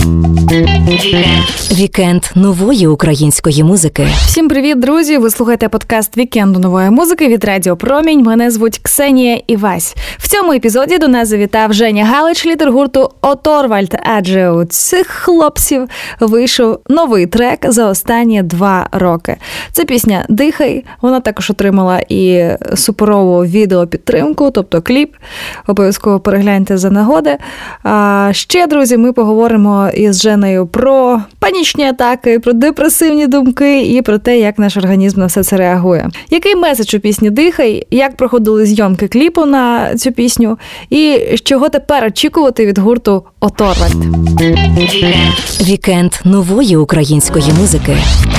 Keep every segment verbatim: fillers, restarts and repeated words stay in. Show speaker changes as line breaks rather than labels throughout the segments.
Вікенд нової української музики.
Всім привіт, друзі! Ви слухаєте подкаст «Вікенду нової музики» від Радіо Промінь. Мене звуть Ксенія Івась. В цьому епізоді до нас завітав Женя Галич, лідер гурту Оторвальд, адже у цих хлопців вийшов новий трек за останні два роки. Це пісня «Дихай». Вона також отримала і суперову відеопідтримку, тобто кліп. Обов'язково перегляньте за нагоди. А ще, друзі, ми поговоримо із Женею про панічні атаки, про депресивні думки і про те, як наш організм на все це реагує. Який меседж у пісні «Дихай», як проходили зйомки кліпу на цю пісню і чого тепер очікувати від гурту Оторвальд.
Вікенд нової української музики.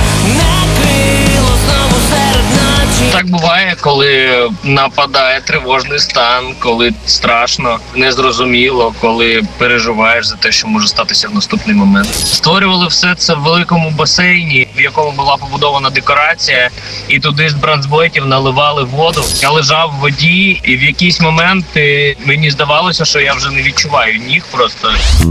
Так буває, коли нападає тривожний стан, коли страшно, незрозуміло, коли переживаєш за те, що може статися в наступний момент. Створювали все це в великому басейні, в якому була побудована декорація, і туди з бронзбойтів наливали воду. Я лежав в воді, і в якісь моменти мені здавалося, що я вже не відчуваю ніг просто.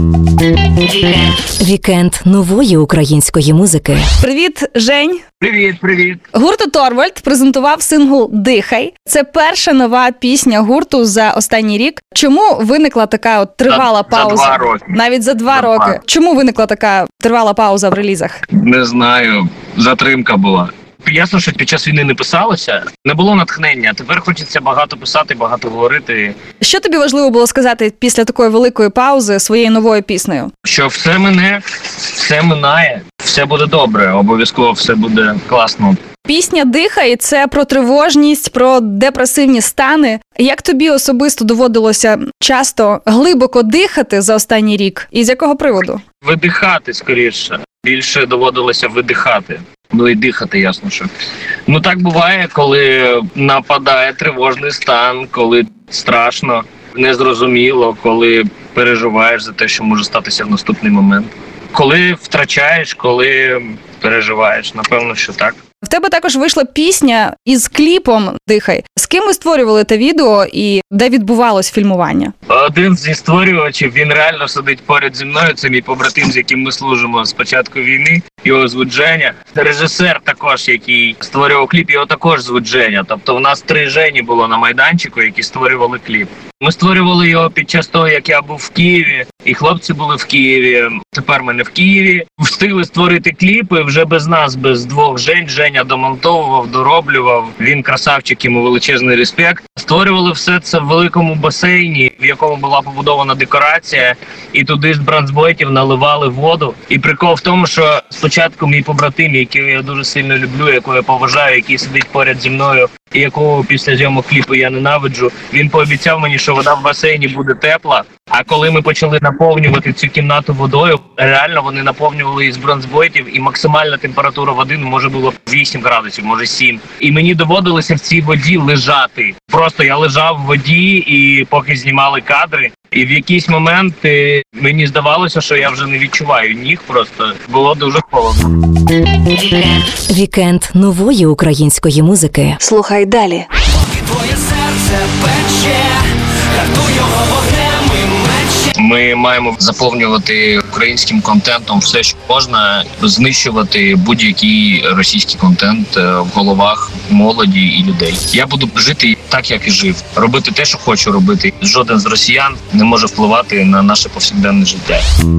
Вікенд нової української музики.
Привіт, Жень!
Привіт, привіт!
Гурт Оторвальд презентував сингл «Дихай». Це перша нова пісня гурту за останній рік. Чому виникла така от тривала
за,
пауза?
За два роки.
Навіть за два
за
роки.
Два.
Чому виникла така тривала пауза в релізах?
Не знаю, затримка була. Ясно, що під час війни не писалося, не було натхнення. Тепер хочеться багато писати, багато говорити.
Що тобі важливо було сказати після такої великої паузи своєю новою піснею?
Що все мине, все минає, все буде добре, обов'язково все буде класно.
Пісня «Дихай» – це про тривожність, про депресивні стани. Як тобі особисто доводилося часто глибоко дихати за останній рік? І з якого приводу?
Видихати, скоріше. Більше доводилося видихати. Ну і дихати, ясно, що. Ну так буває, коли нападає тривожний стан, коли страшно, незрозуміло, коли переживаєш за те, що може статися в наступний момент. Коли втрачаєш, коли переживаєш, напевно, що так.
В тебе також вийшла пісня із кліпом «Дихай». З ким ви створювали те відео і де відбувалось фільмування?
Один зі створювачів, він реально сидить поряд зі мною. Це мій побратим, з яким ми служимо з початку війни. Його звуть Женя. Режисер також, який створював кліп, його також звуть Женя. Тобто в нас три Жені було на майданчику, які створювали кліп. Ми створювали його під час того, як я був в Києві, і хлопці були в Києві. Тепер ми не в Києві. Встигли створити кліпи вже без нас, без двох Жень. Женя домонтовував, дороблював. Він красавчик, йому величезний респект. Створювали все це в великому басейні, в якому була побудована декорація, і туди з бронзбойтів наливали воду. І прикол в тому, що спочатку мій побратим, який я дуже сильно люблю, якого я поважаю, який сидить поряд зі мною, і якого після зйомок кліпу я ненавиджу, він пообіцяв мені, що вода в басейні буде тепла. А коли ми почали наповнювати цю кімнату водою, реально вони наповнювали її з бронзбойтів, і максимальна температура води ну, може було вісім градусів, може сім. І мені доводилося в цій воді лежати. Просто я лежав в воді, і поки знімали кадри, і в якісь моменти мені здавалося, що я вже не відчуваю ніг, просто було дуже холодно.
Вікенд нової української музики.
Слухай далі.
Твоє серце пече, гартуй його вогнем і мече.
Ми маємо заповнювати українським контентом все, що можна, знищувати будь-який російський контент в головах молоді і людей. Я буду жити так, як і жив, робити те, що хочу робити. Жоден з росіян не може впливати на наше повсякденне життя.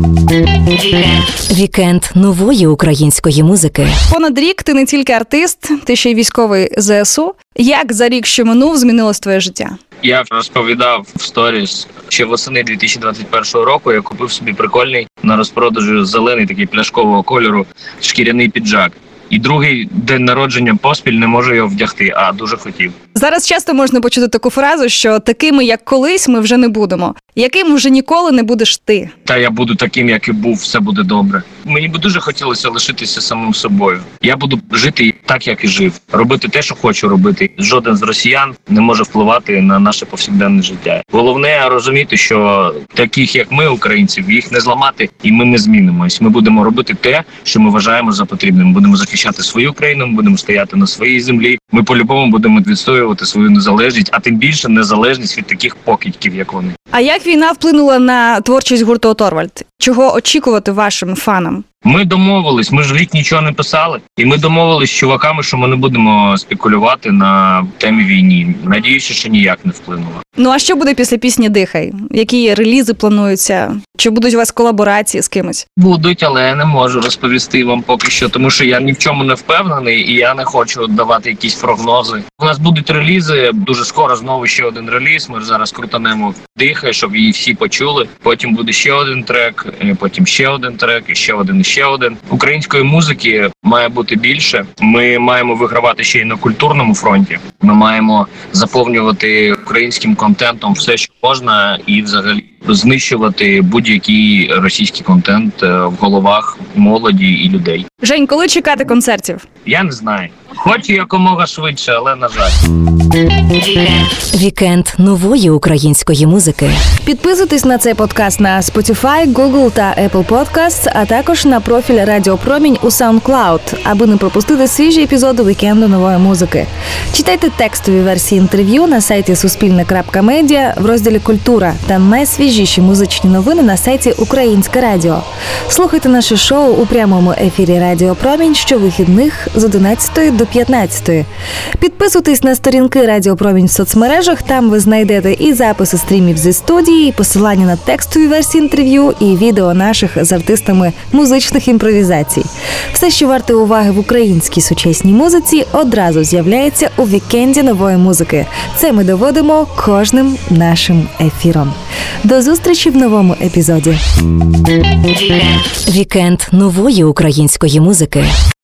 Вікенд нової української музики.
Понад рік ти не тільки артист, ти ще й військовий зе ес у. Як за рік, що минув, змінилось твоє життя?
Я розповідав в сторіс ще восени дві тисячі двадцять першого року. Я купив собі прикольний на розпродажу зелений такий пляшкового кольору шкіряний піджак. І другий день народження поспіль не можу його вдягти, а дуже хотів.
Зараз часто можна почути таку фразу, що такими, як колись, ми вже не будемо. Яким вже ніколи не будеш ти?
Та я буду таким, як і був, все буде добре. Мені б дуже хотілося лишитися самим собою. Я буду жити так, як і жив. Робити те, що хочу робити. Жоден з росіян не може впливати на наше повсякденне життя. Головне розуміти, що таких, як ми, українців, їх не зламати, і ми не змінимось. Ми будемо робити те, що ми вважаємо за потрібним. Ми будемо захищати свою країну, ми будемо стояти на своїй землі. Ми по-любому будемо відстоювати свою незалежність, а тим більше незалежність від таких покидьків, як вони.
А як війна вплинула на творчість гурту Оторвальд? Чого очікувати вашим фанам?
Ми домовились, ми ж рік нічого не писали, і ми домовились з чуваками, що ми не будемо спекулювати на темі війни. Надіюся, що ніяк не вплинуло.
Ну а що буде після пісні «Дихай»? Які релізи плануються? Чи будуть у вас колаборації з кимось?
Будуть, але я не можу розповісти вам поки що, тому що я ні в чому не впевнений і я не хочу давати якісь прогнози. У нас будуть релізи, дуже скоро знову ще один реліз, ми зараз крутанемо «Дихай», щоб її всі почули. Потім буде ще один трек, потім ще один трек, і ще один, і ще один. Української музики має бути більше. Ми маємо вигравати ще й на культурному фронті. Ми маємо заповнювати українським контентом все, що можна, і взагалі знищувати будь-який російський контент в головах молоді і людей.
Жень, коли чекати концертів?
Я не знаю. Хочу якомога швидше, але на жаль.
Вікенд нової української музики.
Підписуйтесь на цей подкаст на Spotify, Google та Apple Podcasts, а також на профіль Радіо Промінь у SoundCloud, аби не пропустити свіжі епізоди Вікенду нової музики. Читайте текстові версії інтерв'ю на сайті суспільне крапка медіа в розділі «Культура» та найсвіжіші музичні новини на сайті «Українське радіо». Слухайте наше шоу у прямому ефірі Радіо Промінь щовихідних з одинадцятої до п'ятнадцятої. Підписуйтесь на сторінки Радіо Промінь в соцмережах, там ви знайдете і записи стрімів зі студії, і посилання на текстові версії інтерв'ю, і відео наших з артистами музичних імпровізацій. Все, що варте уваги в українській сучасній музиці, одразу з'являється у Вікенді нової музики. Це ми доводимо кожним нашим ефіром. До зустрічі в новому епізоді.
Вікенд нової української музики.